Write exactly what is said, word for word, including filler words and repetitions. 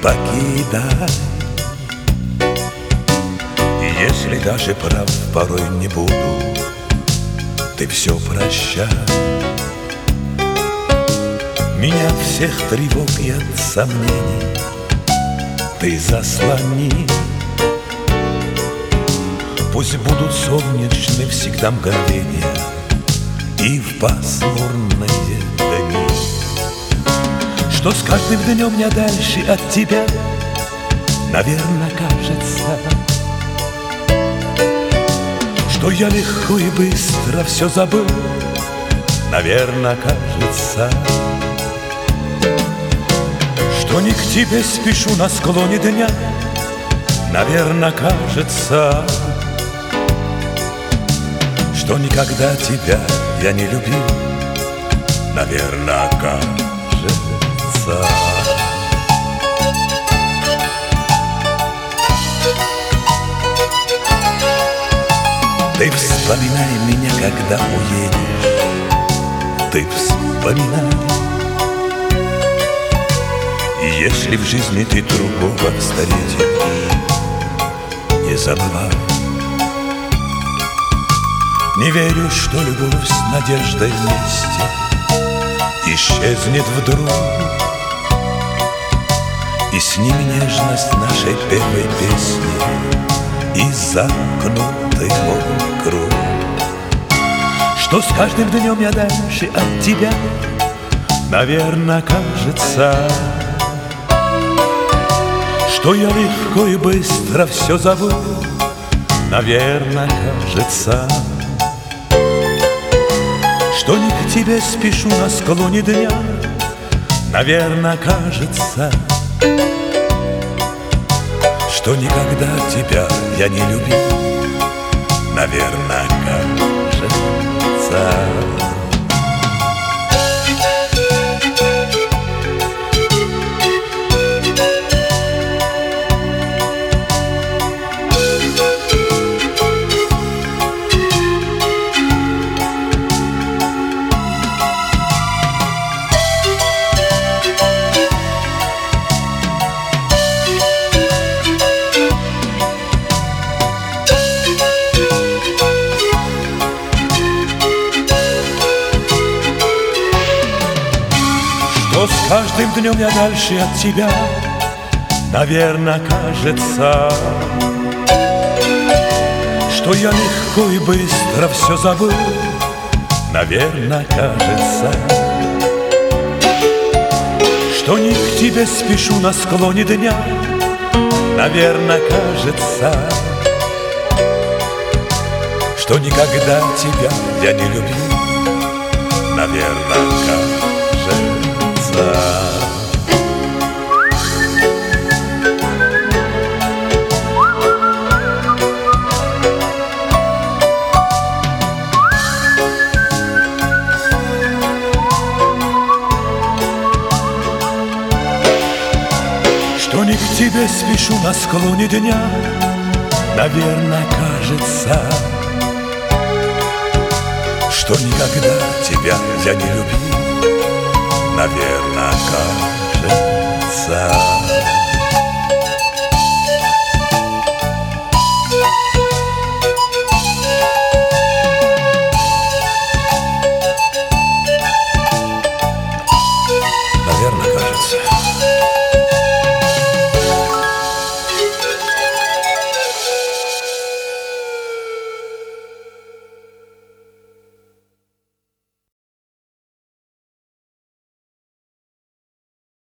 покидай. И если даже прав порой не буду, ты все прощай. Меня от всех тревог и от сомнений ты заслони. Пусть будут солнечны всегда мгновения и в пасмурные дни, что с каждым днем я дальше от тебя, наверное, кажется, что я легко и быстро все забыл, наверное, кажется, что не к тебе спешу на склоне дня, наверное, кажется, что никогда тебя я не любил, наверное, кажется. Ты вспоминай меня, когда уедешь, ты вспоминай. И если в жизни ты другого встретишь, не забывай. Не верю, что любовь с надеждой вместе исчезнет вдруг, и с ними нежность нашей первой песни и замкнутый мой круг. Что с каждым днем я дальше от тебя, наверное, кажется, что я легко и быстро все забыл, наверное, кажется, что не к тебе спешу на склоне дня, наверное, кажется, что никогда тебя я не любил, наверное, кажется. Что с каждым днем я дальше от тебя, наверное, кажется, что я легко и быстро все забыл, наверное, кажется, что не к тебе спешу на склоне дня, наверное, кажется, что никогда тебя я не любил, наверное, кажется. Что не к тебе спешу на склоне дня, наверное, кажется, что никогда тебя я не любил, наверное, кажется.